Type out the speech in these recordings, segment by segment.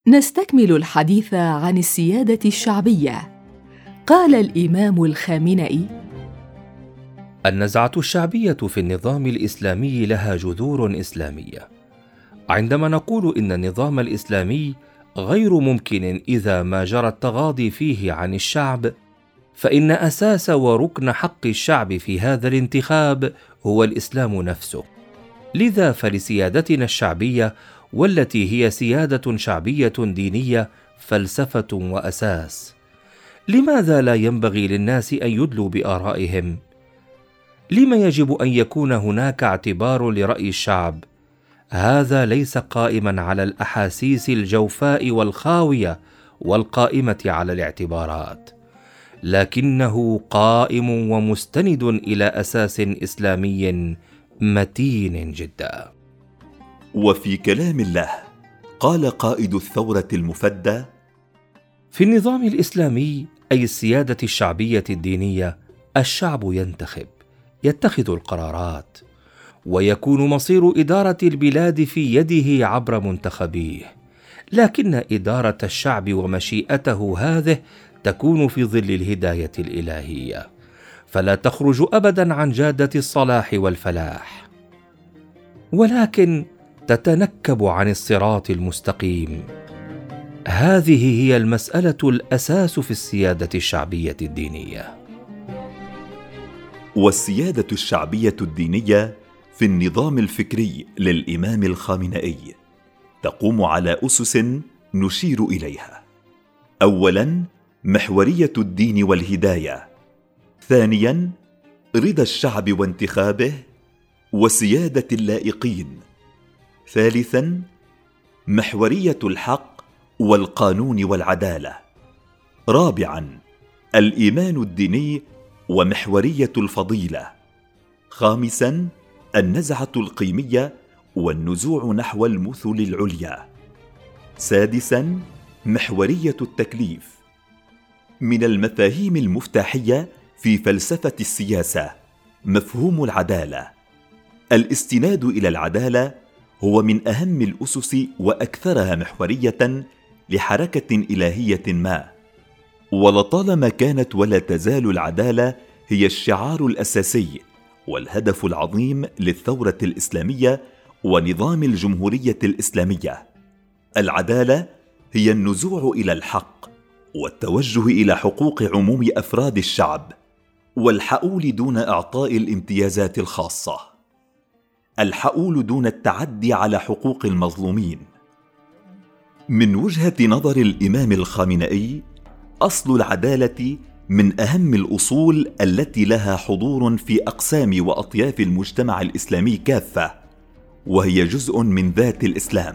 نستكمل الحديث عن السيادة الشعبية. قال الإمام الخامنئي: النزعة الشعبية في النظام الإسلامي لها جذور إسلامية. عندما نقول إن النظام الإسلامي غير ممكن إذا ما جرى التغاضي فيه عن الشعب، فإن أساس وركن حق الشعب في هذا الانتخاب هو الإسلام نفسه. لذا فلسيادتنا الشعبية، والتي هي سيادة شعبية دينية، فلسفة وأساس. لماذا لا ينبغي للناس أن يدلوا بآرائهم؟ لما يجب أن يكون هناك اعتبار لرأي الشعب؟ هذا ليس قائما على الأحاسيس الجوفاء والخاوية والقائمة على الاعتبارات، لكنه قائم ومستند إلى أساس إسلامي متين جدا. وفي كلام الله قال قائد الثورة المفدى: في النظام الإسلامي، أي السيادة الشعبية الدينية، الشعب يتخذ القرارات، ويكون مصير إدارة البلاد في يده عبر منتخبيه، لكن إدارة الشعب ومشيئته هذه تكون في ظل الهداية الإلهية، فلا تخرج أبدا عن جادة الصلاح والفلاح، ولكن تتنكب عن الصراط المستقيم. هذه هي المسألة الأساس في السيادة الشعبية الدينية. والسيادة الشعبية الدينية في النظام الفكري للإمام الخامنئي تقوم على أسس نشير إليها: أولاً، محورية الدين والهداية. ثانياً، رضا الشعب وانتخابه وسيادة اللائقين. ثالثاً، محورية الحق والقانون والعدالة. رابعاً، الإيمان الديني ومحورية الفضيلة. خامساً، النزعة القيمية والنزوع نحو المثل العليا. سادساً، محورية التكليف. من المفاهيم المفتاحية في فلسفة السياسة مفهوم العدالة. الاستناد إلى العدالة هو من أهم الأسس وأكثرها محورية لحركة إلهية ما، ولطالما كانت ولا تزال العدالة هي الشعار الأساسي والهدف العظيم للثورة الإسلامية ونظام الجمهورية الإسلامية. العدالة هي النزوع إلى الحق والتوجه إلى حقوق عموم أفراد الشعب، والحؤول دون إعطاء الامتيازات الخاصة، الحؤول دون التعدي على حقوق المظلومين. من وجهة نظر الإمام الخامنئي، أصل العدالة من أهم الأصول التي لها حضور في أقسام وأطياف المجتمع الإسلامي كافة، وهي جزء من ذات الإسلام.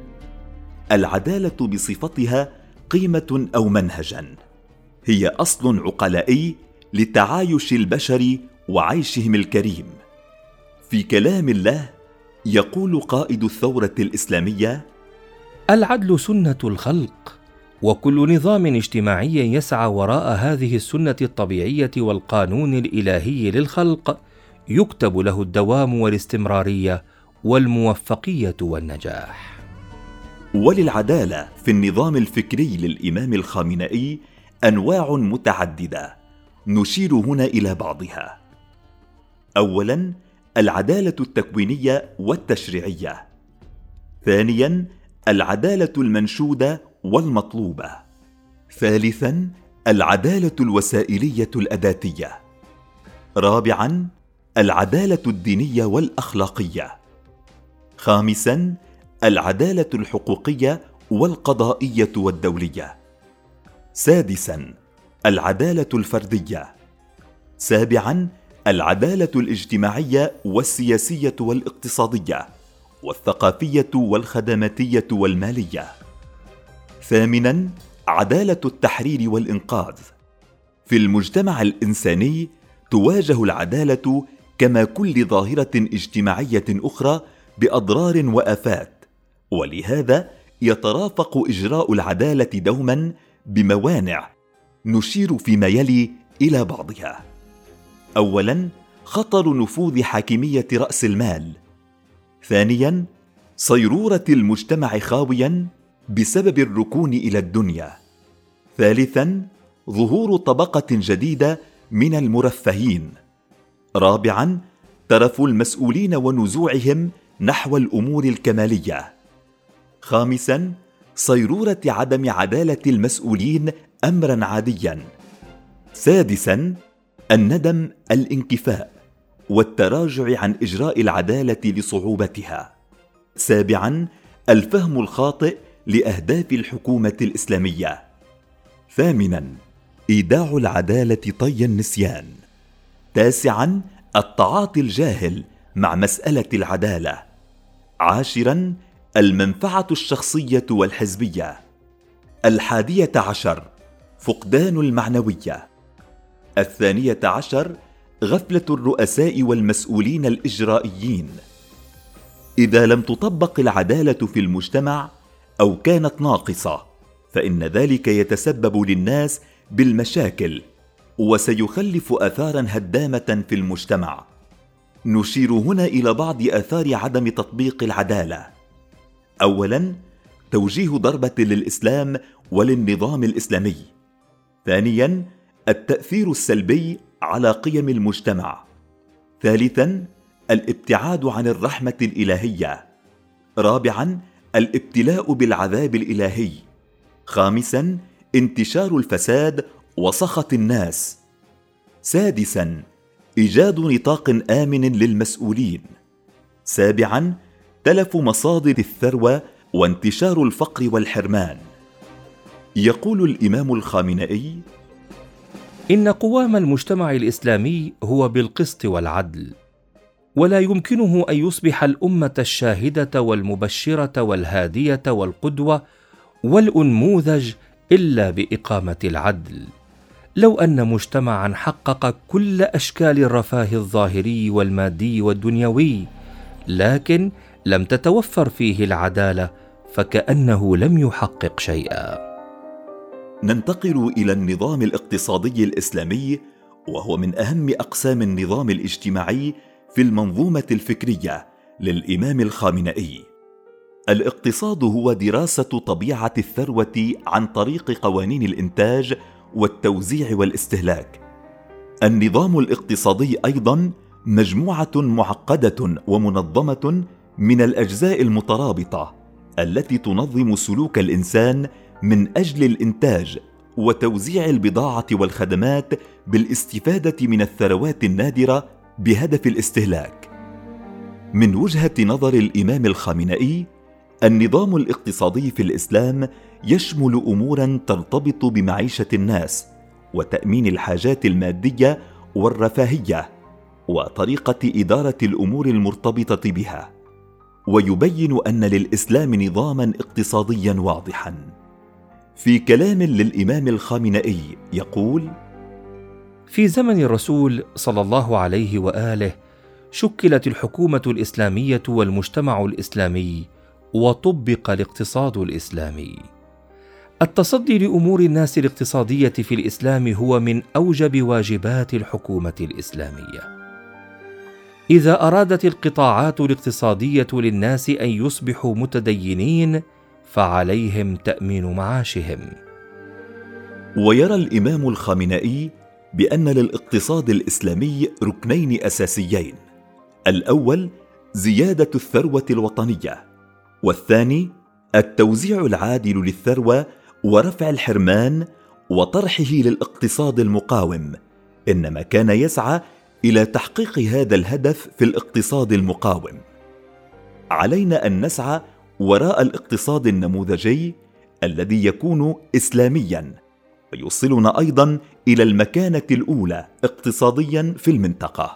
العدالة بصفتها قيمة أو منهجا، هي أصل عقلائي لتعايش البشر وعيشهم الكريم. في كلام الله يقول قائد الثورة الإسلامية: العدل سنة الخلق، وكل نظام اجتماعي يسعى وراء هذه السنة الطبيعية والقانون الإلهي للخلق يكتب له الدوام والاستمرارية والموفقية والنجاح. وللعدالة في النظام الفكري للإمام الخامنئي أنواع متعددة، نشير هنا إلى بعضها. أولاً، العدالة التكوينية والتشريعية. ثانياً، العدالة المنشودة والمطلوبة. ثالثاً، العدالة الوسائلية الأداتية. رابعاً، العدالة الدينية والأخلاقية. خامساً، العدالة الحقوقية والقضائية والدولية. سادساً، العدالة الفردية. سابعاً، العدالة الاجتماعية والسياسية والاقتصادية والثقافية والخدماتية والمالية. ثامناً، عدالة التحرير والإنقاذ. في المجتمع الإنساني تواجه العدالة كما كل ظاهرة اجتماعية أخرى بأضرار وآفات، ولهذا يترافق إجراء العدالة دوما بموانع نشير فيما يلي إلى بعضها. أولا، خطر نفوذ حاكمية رأس المال. ثانيا، صيرورة المجتمع خاويا بسبب الركون إلى الدنيا. ثالثاً، ظهور طبقة جديدة من المرفهين. رابعاً، ترف المسؤولين ونزوعهم نحو الأمور الكمالية. خامساً، صيرورة عدم عدالة المسؤولين أمراً عادياً. سادساً، الندم، الانكفاء والتراجع عن إجراء العدالة لصعوبتها. سابعاً، الفهم الخاطئ لأهداف الحكومة الإسلامية. ثامناً، إيداع العدالة طي النسيان. تاسعاً، التعاطي الجاهل مع مسألة العدالة. عاشراً، المنفعة الشخصية والحزبية. 11، فقدان المعنوية. 12، غفلة الرؤساء والمسؤولين الإجرائيين. إذا لم تطبق العدالة في المجتمع أو كانت ناقصة، فإن ذلك يتسبب للناس بالمشاكل وسيخلف آثاراً هدامة في المجتمع. نشير هنا إلى بعض آثار عدم تطبيق العدالة. أولاً، توجيه ضربة للإسلام وللنظام الإسلامي. ثانياً، التأثير السلبي على قيم المجتمع. ثالثاً، الابتعاد عن الرحمة الإلهية. رابعاً، الابتلاء بالعذاب الإلهي. خامساً، انتشار الفساد وسخط الناس. سادساً، إيجاد نطاق آمن للمسؤولين. سابعاً، تلف مصادر الثروة وانتشار الفقر والحرمان. يقول الإمام الخامنئي: إن قوام المجتمع الإسلامي هو بالقسط والعدل، ولا يمكنه أن يصبح الأمة الشاهدة والمبشرة والهادية والقدوة والأنموذج إلا بإقامة العدل. لو أن مجتمعاً حقق كل أشكال الرفاه الظاهري والمادي والدنيوي، لكن لم تتوفر فيه العدالة، فكأنه لم يحقق شيئاً. ننتقل إلى النظام الاقتصادي الإسلامي، وهو من أهم أقسام النظام الاجتماعي في المنظومة الفكرية للإمام الخامنئي. الاقتصاد هو دراسة طبيعة الثروة عن طريق قوانين الإنتاج والتوزيع والاستهلاك. النظام الاقتصادي أيضاً مجموعة معقدة ومنظمة من الأجزاء المترابطة التي تنظم سلوك الإنسان من أجل الإنتاج وتوزيع البضاعة والخدمات بالاستفادة من الثروات النادرة بهدف الاستهلاك. من وجهة نظر الإمام الخامنئي، النظام الاقتصادي في الإسلام يشمل أموراً ترتبط بمعيشة الناس وتأمين الحاجات المادية والرفاهية وطريقة إدارة الأمور المرتبطة بها، ويبين أن للإسلام نظاماً اقتصادياً واضحاً. في كلام للإمام الخامنئي يقول: في زمن الرسول صلى الله عليه وآله شكلت الحكومة الإسلامية والمجتمع الإسلامي، وطبق الاقتصاد الإسلامي. التصدي لأمور الناس الاقتصادية في الإسلام هو من أوجب واجبات الحكومة الإسلامية. إذا أرادت القطاعات الاقتصادية للناس أن يصبحوا متدينين، فعليهم تأمين معاشهم. ويرى الإمام الخامنئي بأن للاقتصاد الإسلامي ركنين أساسيين: الأول زيادة الثروة الوطنية، والثاني التوزيع العادل للثروة ورفع الحرمان وطرحه للاقتصاد المقاوم، إنما كان يسعى إلى تحقيق هذا الهدف في الاقتصاد المقاوم. علينا أن نسعى وراء الاقتصاد النموذجي الذي يكون إسلامياً ويوصلنا أيضاً إلى المكانة الأولى اقتصادياً في المنطقة.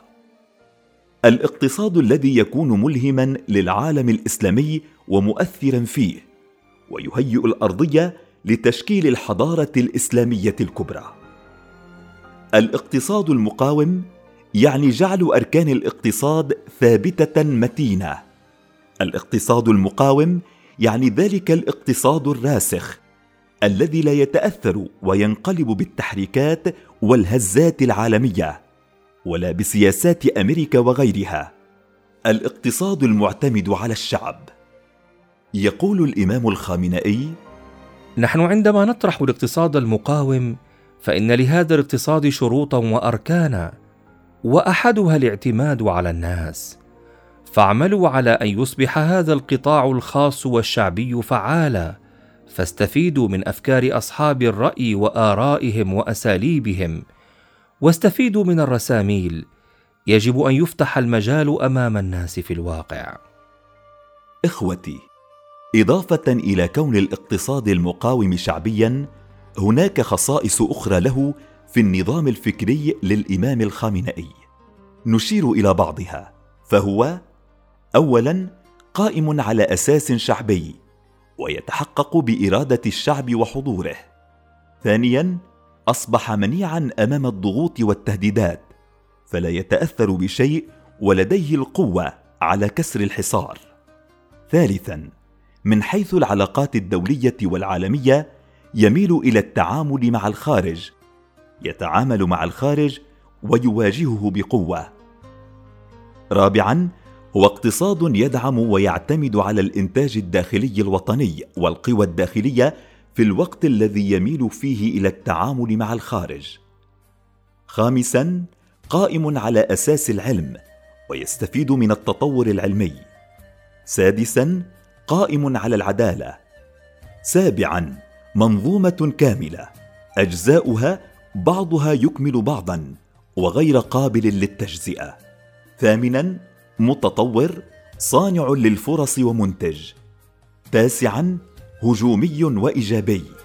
الاقتصاد الذي يكون ملهماً للعالم الإسلامي ومؤثراً فيه، ويهيئ الأرضية لتشكيل الحضارة الإسلامية الكبرى. الاقتصاد المقاوم يعني جعل أركان الاقتصاد ثابتة متينة. الاقتصاد المقاوم يعني ذلك الاقتصاد الراسخ الذي لا يتأثر وينقلب بالتحريكات والهزات العالمية ولا بسياسات أمريكا وغيرها. الاقتصاد المعتمد على الشعب. يقول الإمام الخامنئي: نحن عندما نطرح الاقتصاد المقاوم فإن لهذا الاقتصاد شروطا وأركانا، وأحدها الاعتماد على الناس. فاعملوا على أن يصبح هذا القطاع الخاص والشعبي فعالا، فاستفيدوا من أفكار أصحاب الرأي وآرائهم وأساليبهم، واستفيدوا من الرساميل. يجب أن يفتح المجال أمام الناس في الواقع. إخوتي، إضافة إلى كون الاقتصاد المقاوم شعبيا، هناك خصائص أخرى له في النظام الفكري للإمام الخامنئي، نشير إلى بعضها. فهو أولاً قائم على أساس شعبي ويتحقق بإرادة الشعب وحضوره. ثانياً أصبح منيعاً أمام الضغوط والتهديدات، فلا يتأثر بشيء ولديه القوة على كسر الحصار. ثالثاً من حيث العلاقات الدولية والعالمية يميل إلى التعامل مع الخارج، يتعامل مع الخارج ويواجهه بقوة. رابعاً هو اقتصاد يدعم ويعتمد على الإنتاج الداخلي الوطني والقوى الداخلية في الوقت الذي يميل فيه إلى التعامل مع الخارج. خامساً قائم على أساس العلم ويستفيد من التطور العلمي. سادساً قائم على العدالة. سابعاً منظومة كاملة أجزاؤها بعضها يكمل بعضاً وغير قابل للتجزئة. ثامناً متطور صانع للفرص ومنتج. تاسعاً هجومي وإيجابي.